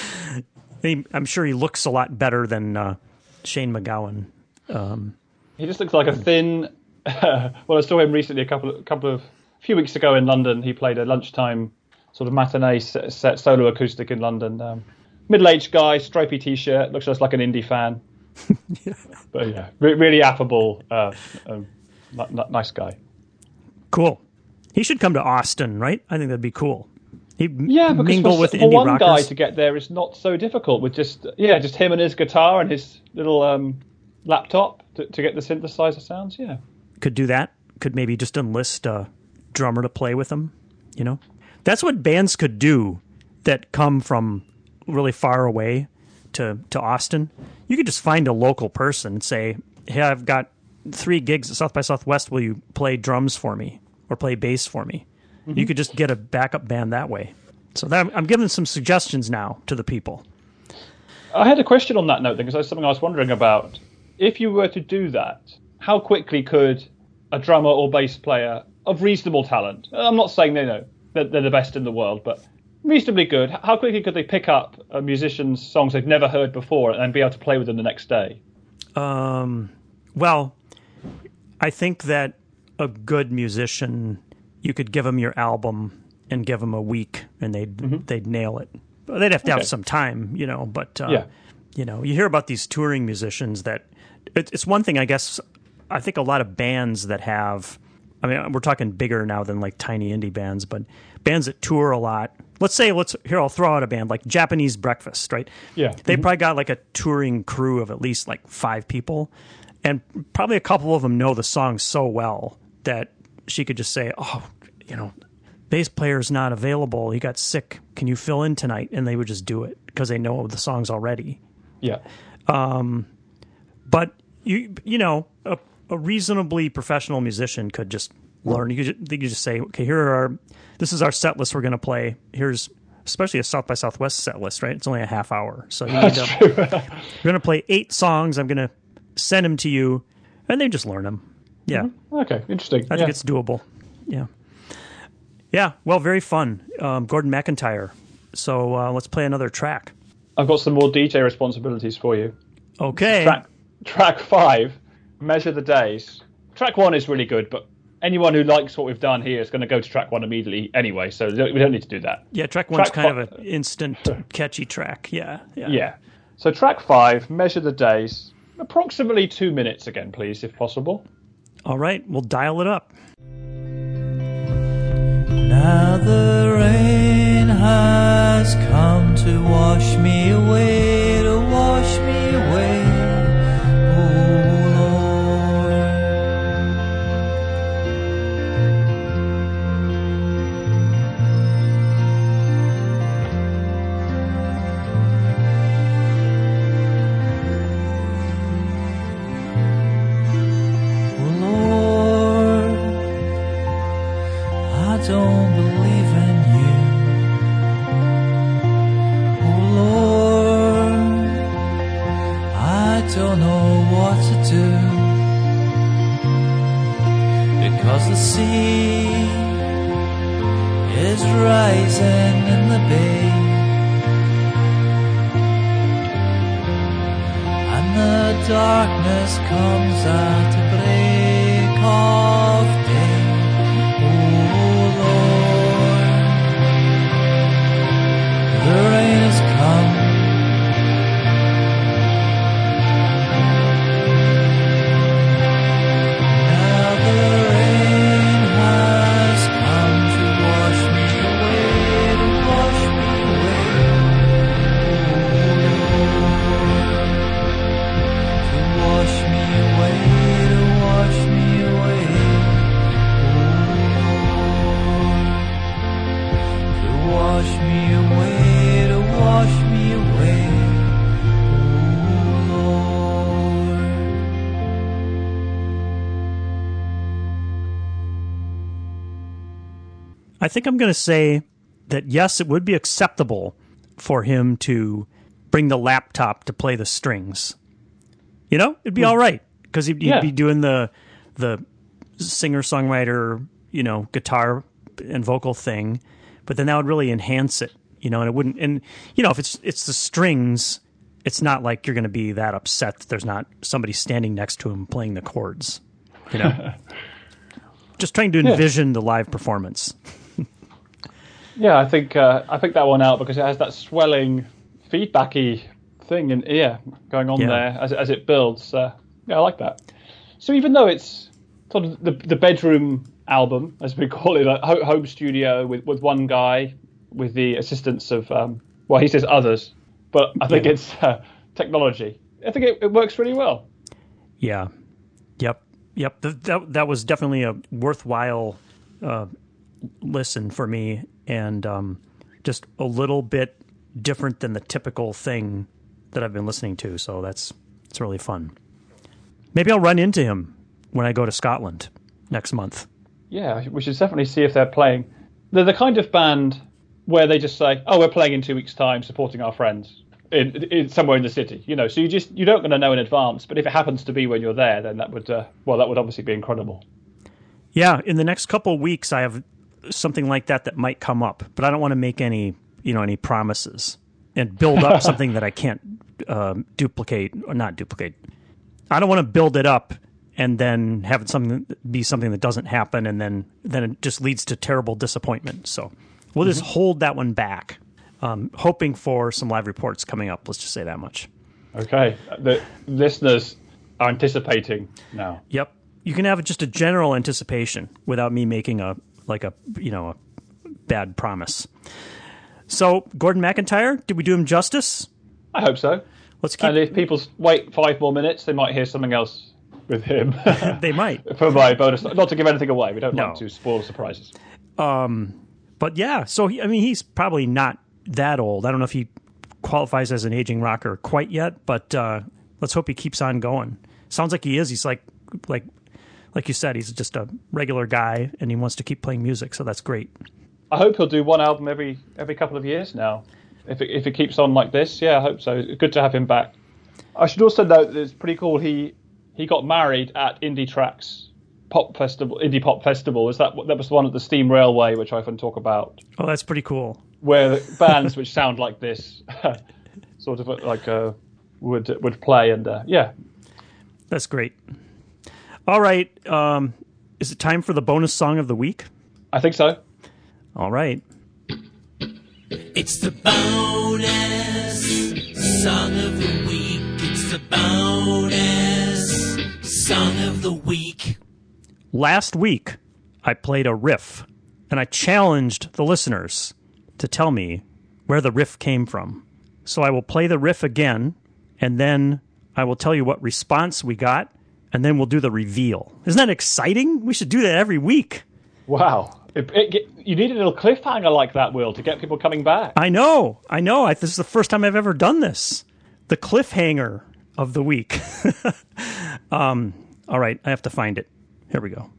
he, I'm sure he looks a lot better than uh, Shane MacGowan. Um, he just looks like a thin. well, I saw him recently a couple of couple of a few weeks ago in London. He played a lunchtime sort of matinee set, set solo acoustic in London. Um, middle-aged guy, stripy t-shirt, looks just like an indie fan. yeah. But yeah, re- really affable, uh, um, n- n- nice guy. Cool. He should come to Austin, right? I think that'd be cool. He yeah, because mingle for, with for indie one rockers. guy to get there is not so difficult with just yeah, just him and his guitar and his little um, laptop to, to get the synthesizer sounds. Yeah, could do that. Could maybe just enlist a drummer to play with them. You know, that's what bands could do that come from really far away to to Austin. You could just find a local person and say, "Hey, I've got three gigs at South by Southwest. Will you play drums for me or play bass for me?" Mm-hmm. You could just get a backup band that way. So that, I'm giving some suggestions now to the people. I had a question on that note, because that's something I was wondering about. If you were to do that, how quickly could a drummer or bass player of reasonable talent, I'm not saying they know they're, they're the best in the world, but reasonably good, how quickly could they pick up a musician's songs they've never heard before and be able to play with them the next day? Um, well, I think that a good musician, you could give them your album and give them a week, and they'd mm-hmm. they'd nail it. They'd have to okay. have some time, you know. But uh, yeah. you know, you hear about these touring musicians that it, it's one thing. I guess I think a lot of bands that have. I mean, we're talking bigger now than like tiny indie bands, but bands that tour a lot. Let's say, let's here. I'll throw out a band like Japanese Breakfast, right? Yeah, they mm-hmm. probably got like a touring crew of at least like five people, and probably a couple of them know the song so well that she could just say, "Oh, you know, bass player's not available. He got sick. Can you fill in tonight?" And they would just do it because they know the songs already. Yeah. Um, but you you know, a, a reasonably professional musician could just learn. You could, they could just say, "Okay, here are our, this is our set list we're going to play. Here's." Especially a South by Southwest set list, right? It's only a half hour. So you need to, you're going to play eight songs. I'm going to send them to you, and they just learn them. Yeah. Mm-hmm. Okay, interesting. I yeah. think it's doable. Yeah. Yeah, well, very fun. Um, Gordon McIntyre. So uh, let's play another track. I've got some more D J responsibilities for you. Okay. Track, track five, Measure the Days. Track one is really good, but anyone who likes what we've done here is going to go to track one immediately anyway, so we don't need to do that. Yeah, track one's track kind fi- of an instant, catchy track. Yeah, yeah. Yeah. So track five, Measure the Days, approximately two minutes again, please, if possible. All right, we'll dial it up. Now the rain has come to wash me away, to wash me away. Don't believe in you, oh Lord, I don't know what to do, because the sea is rising in the bay, and the darkness comes at the break of day. The rain has come, now the rain has come to wash me away, to wash me away, oh Lord. I think I'm going to say that, yes, it would be acceptable for him to bring the laptop to play the strings. You know, it'd be all right because he'd, he'd Yeah. be doing the the singer-songwriter, you know, guitar and vocal thing, but then that would really enhance it, you know, and it wouldn't, and, you know, if it's it's the strings, it's not like you're going to be that upset that there's not somebody standing next to him playing the chords, you know. Just trying to envision the live performance. Yeah, I think uh, I picked that one out because it has that swelling, feedbacky thing in ear going on Yeah. there as as it builds. Uh, yeah, I like that. So even though it's sort of the the bedroom album, as we call it, a ho- home studio with, with one guy with the assistance of um, well, he says others, but I think Yeah. it's uh, technology. I think it, it works really well. Yeah. Yep. Yep. Th- that that was definitely a worthwhile uh, listen for me, and um, just a little bit different than the typical thing that I've been listening to. So that's it's really fun. Maybe I'll run into him when I go to Scotland next month. Yeah, we should definitely see if they're playing. They're the kind of band where they just say, "Oh, we're playing in two weeks' time, supporting our friends in, in somewhere in the city." You know, so you just you don't going to know in advance. But if it happens to be when you're there, then that would uh, well, that would obviously be incredible. Yeah, in the next couple of weeks, I have something like that that might come up, but I don't want to make any you know any promises and build up something that I can't um, duplicate or not duplicate. I don't want to build it up and then have it something be something that doesn't happen, and then then it just leads to terrible disappointment. So we'll just hold that one back, um, hoping for some live reports coming up. Let's just say that much. Okay, the listeners are anticipating now. Yep, you can have just a general anticipation without me making a like a you know a bad promise. So Gordon McIntyre, did we do him justice? I hope so. Let's keep. And if people wait five more minutes, they might hear something else with him. They might. For my bonus, not to give anything away. We don't No. like to spoil surprises. But yeah, so he, I mean, he's probably not that old. I don't know if he qualifies as an aging rocker quite yet, but uh, let's hope he keeps on going. Sounds like he is. He's like, like, like you said, he's just a regular guy, and he wants to keep playing music. So that's great. I hope he'll do one album every every couple of years now. If it, if it keeps on like this, yeah, I hope so. Good to have him back. I should also note that it's pretty cool. He he got married at Indie Tracks Pop Festival, Indie Pop Festival. Is that that was the one at the Steam Railway, which I often talk about, Oh, that's pretty cool. where bands which sound like this, sort of like uh, would would play, and uh, yeah, That's great. All right, um, is it time for the bonus song of the week? I think so. All right. It's the bonus song of the week. It's the bonus song of the week. Last week, I played a riff, and I challenged the listeners to tell me where the riff came from. So I will play the riff again, and then I will tell you what response we got, and then we'll do the reveal. Isn't that exciting? We should do that every week. Wow, it, it, you need a little cliffhanger like that, Will, to get people coming back. I know, I know. I, this is the first time I've ever done this. The cliffhanger of the week. um, all right, I have to find it. Here we go.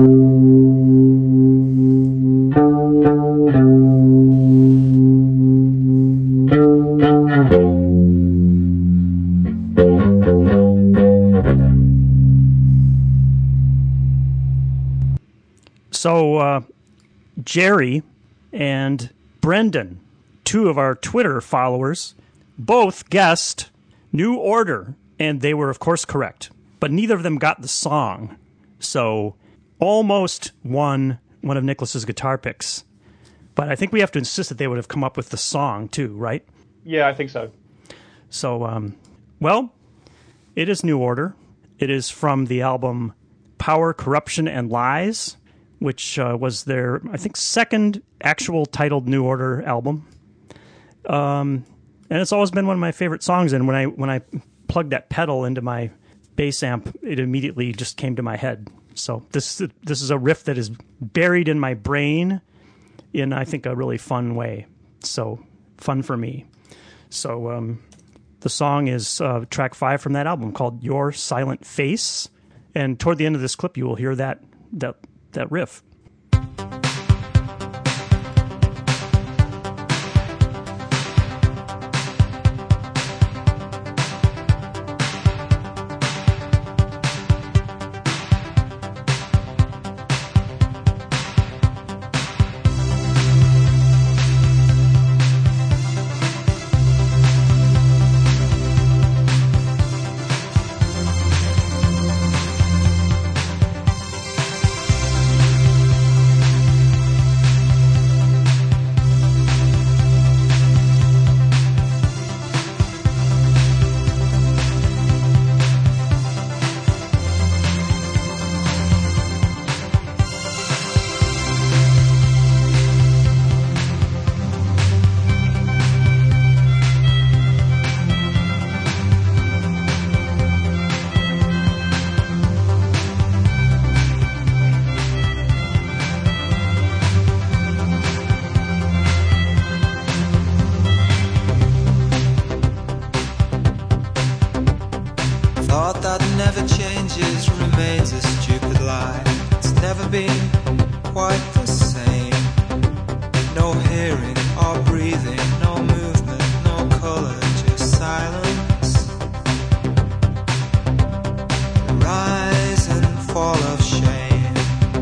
So, uh, Jerry and Brendan, two of our Twitter followers, both guessed New Order, and they were, of course, correct. But neither of them got the song, so almost won one of Nicholas's guitar picks. But I think we have to insist that they would have come up with the song, too, right? Yeah, I think so. So, um, well, it is New Order. It is from the album Power, Corruption, and Lies, which uh, was their, I think, second actual titled New Order album. Um, and it's always been one of my favorite songs. And when I when I plugged that pedal into my bass amp, it immediately just came to my head. So this this is a riff that is buried in my brain in, I think, a really fun way. So fun for me. So um, the song is uh, track five from that album called Your Silent Face. And toward the end of this clip, you will hear that that that riff. changes remains a stupid lie. It's never been quite the same. No hearing or breathing, no movement, no color, just silence. The rise and fall of shame,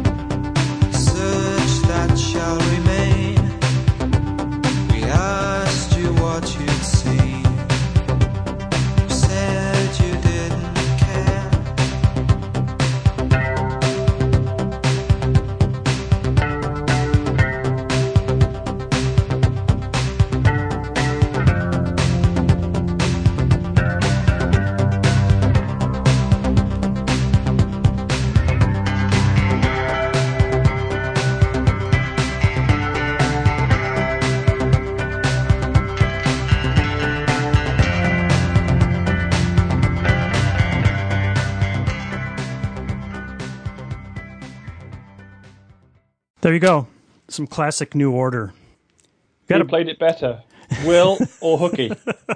search that shall remain. We asked you what you'd seen. You said you didn't care. There you go. Some classic New Order. Who played it better, Will or Hooky?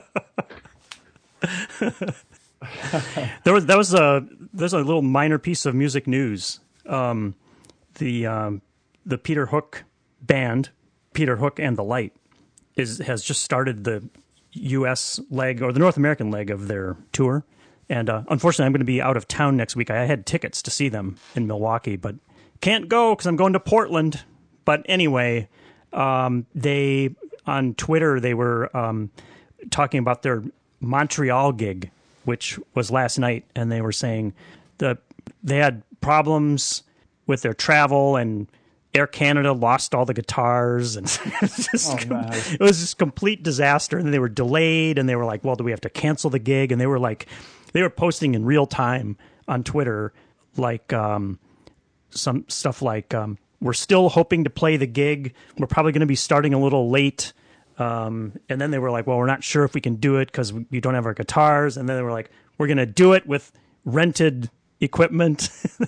There was that was a there's a little minor piece of music news. Um, the um, the Peter Hook band, Peter Hook and the Light, is has just started the U S leg or the North American leg of their tour, and uh, unfortunately, I'm going to be out of town next week. I had tickets to see them in Milwaukee, but can't go because I'm going to Portland. But anyway, um, they on Twitter they were um, talking about their Montreal gig, which was last night, and they were saying that they had problems with their travel, and Air Canada lost all the guitars, and it was just, Oh, man. it was just complete disaster. And they were delayed, and they were like, "Well, do we have to cancel the gig?" And they were like, they were posting in real time on Twitter, like um, some stuff like, um, "We're still hoping to play the gig. We're probably going to be starting a little late." Um, and then they were like, "Well, we're not sure if we can do it because we don't have our guitars." And then they were like, "We're going to do it with rented equipment."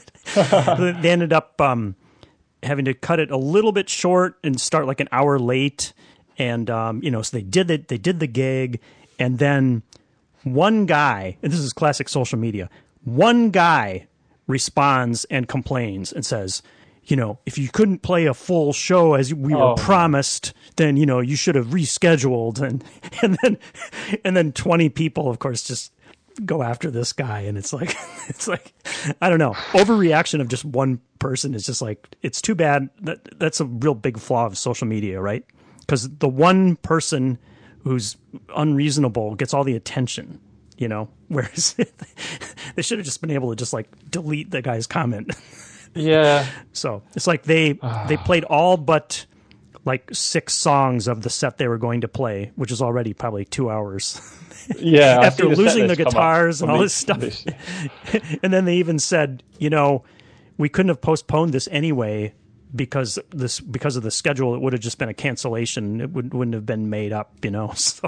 They ended up um, having to cut it a little bit short and start like an hour late. And, um, you know, so they did it. They did the gig. And then one guy, and this is classic social media, one guy responds and complains and says, you know, if you couldn't play a full show as we were Oh. promised, then, you know, you should have rescheduled. And, and then, and then twenty people, of course, just go after this guy. And it's like, it's like, I don't know, overreaction of just one person is just like, it's too bad. That that's a real big flaw of social media, right? Because the one person who's unreasonable gets all the attention, you know, whereas they should have just been able to just like delete the guy's comment. Yeah. So it's like they they played all but like six songs of the set they were going to play, which is already probably two hours. Yeah. I After see the set losing the list come up guitars and from all the- this stuff. this- And then they even said, you know, we couldn't have postponed this anyway because this because of the schedule. It would have just been a cancellation. It would, wouldn't have been made up, you know. So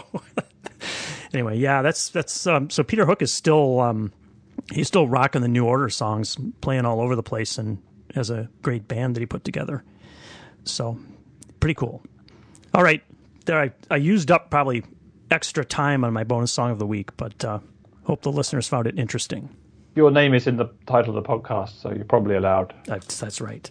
anyway, yeah, that's that's um, so Peter Hook is still um, he's still rocking the New Order songs, playing all over the place, and has a great band that he put together. So pretty cool. All right, there I, I used up probably extra time on my bonus song of the week, but uh, hope the listeners found it interesting. Your name is in the title of the podcast, so you're probably allowed. That's, that's right.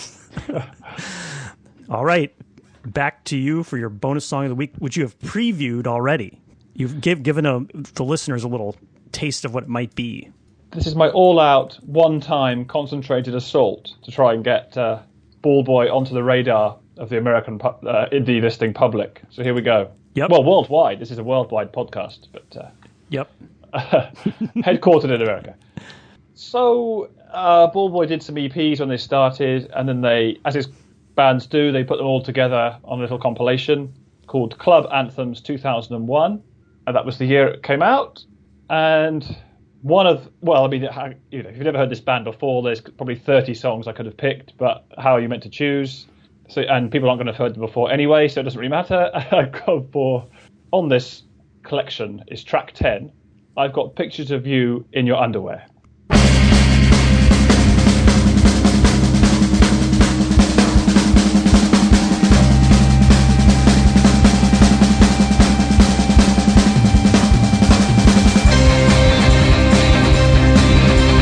All right, back to you for your bonus song of the week, which you have previewed already. You've give, given a, the listeners a little taste of what it might be. This is my all-out, one-time concentrated assault to try and get uh, Ball Boy onto the radar of the American pu- uh, indie listening public. So here we go. Yep. Well, worldwide. This is a worldwide podcast, but uh, Yep. headquartered in America. So uh, Ball Boy did some E Ps when they started, and then they, as his bands do, they put them all together on a little compilation called Club Anthems two thousand one, and that was the year it came out. And one of, well, I mean, how, you know, if you've never heard this band before, there's probably thirty songs I could have picked, but how are you meant to choose? So, and people aren't going to have heard them before anyway, so it doesn't really matter. I've got for, on this collection is track ten. I've got Pictures of You in Your Underwear. Thank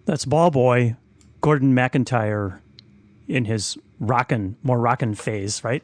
That's Ball Boy, Gordon McIntyre, in his rockin', more rockin' phase, right?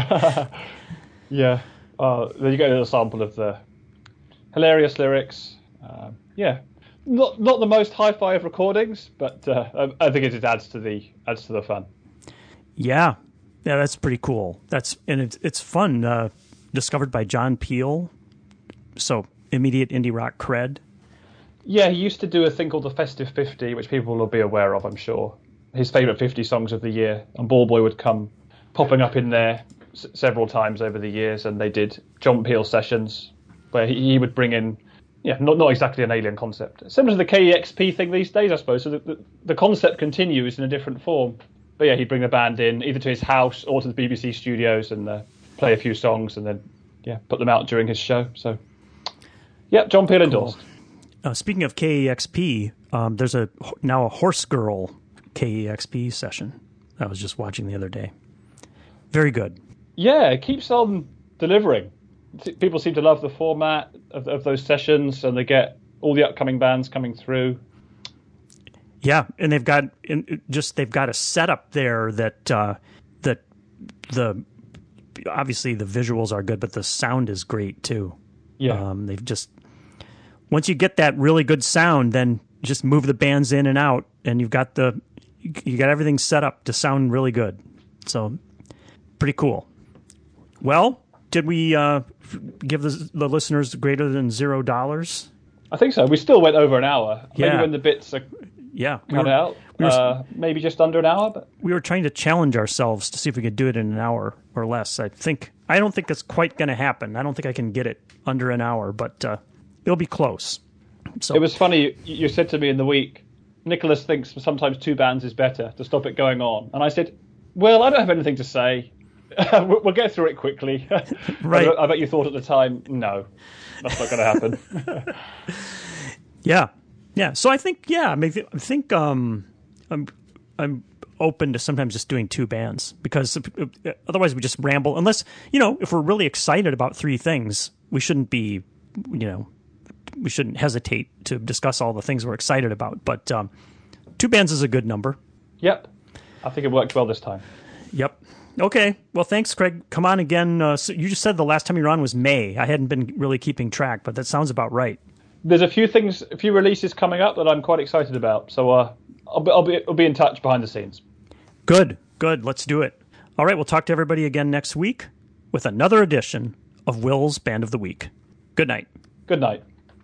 Yeah. Uh, then you get a little sample of the hilarious lyrics. Uh, yeah. Not not the most hi-fi of recordings, but uh, I, I think it just adds to the adds to the fun. Yeah, yeah, that's pretty cool. That's and it's it's fun. Uh, discovered by John Peel, so immediate indie rock cred. Yeah, he used to do a thing called the Festive fifty, which people will be aware of, I'm sure. His favourite fifty songs of the year, and Ball Boy would come popping up in there s- several times over the years, and they did John Peel sessions where he, he would bring in. Yeah, not not exactly an alien concept. Similar to the K E X P thing these days, I suppose. So the, the, the concept continues in a different form. But yeah, he'd bring the band in either to his house or to the B B C studios and uh, play a few songs and then yeah put them out during his show. So yeah, John Peel endorsed. Cool. Uh, speaking of K E X P, um, there's a now a Horse Girl K E X P session I was just watching the other day. Very good. Yeah, it keeps on delivering. People seem to love the format of, of those sessions, and they get all the upcoming bands coming through. Yeah, and they've got just they've got a setup there that uh, that the obviously the visuals are good, but the sound is great too. Yeah, um, they've just once you get that really good sound, then just move the bands in and out, and you've got the you got everything set up to sound really good. So pretty cool. Well, did we uh, give the, the listeners greater than zero dollars? I think so. We still went over an hour. Yeah. Maybe when the bits are yeah, we cut were, out, we were, uh, maybe just under an hour. But we were trying to challenge ourselves to see if we could do it in an hour or less. I think I don't think that's quite going to happen. I don't think I can get it under an hour, but uh, it'll be close. So it was funny. You said to me in the week, Nicholas thinks sometimes two bands is better to stop it going on, and I said, "Well, I don't have anything to say. We'll get through it quickly." Right. I bet you thought at the time, no, that's not going to happen. Yeah, yeah. So I think, yeah, I mean, I think um, I'm I'm open to sometimes just doing two bands because otherwise we just ramble. Unless, you know, if we're really excited about three things, we shouldn't be, you know, we shouldn't hesitate to discuss all the things we're excited about. But um, two bands is a good number. Yep, I think it worked well this time. Yep. Okay. Well, thanks, Craig. Come on again. Uh, so you just said the last time you were on was May. I hadn't been really keeping track, but that sounds about right. There's a few things, a few releases coming up that I'm quite excited about. So uh, I'll, be, I'll, be, I'll be in touch behind the scenes. Good. Good. Let's do it. All right. We'll talk to everybody again next week with another edition of Will's Band of the Week. Good night. Good night.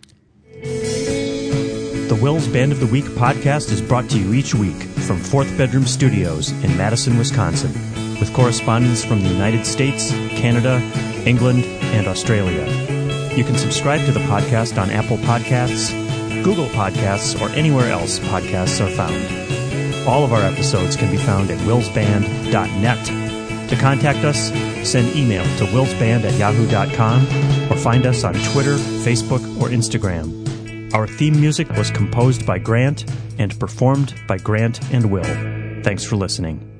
The Will's Band of the Week podcast is brought to you each week from Fourth Bedroom Studios in Madison, Wisconsin, with correspondents from the United States, Canada, England, and Australia. You can subscribe to the podcast on Apple Podcasts, Google Podcasts, or anywhere else podcasts are found. All of our episodes can be found at wills band dot net. To contact us, send email to willsband at yahoo dot com or find us on Twitter, Facebook, or Instagram. Our theme music was composed by Grant and performed by Grant and Will. Thanks for listening.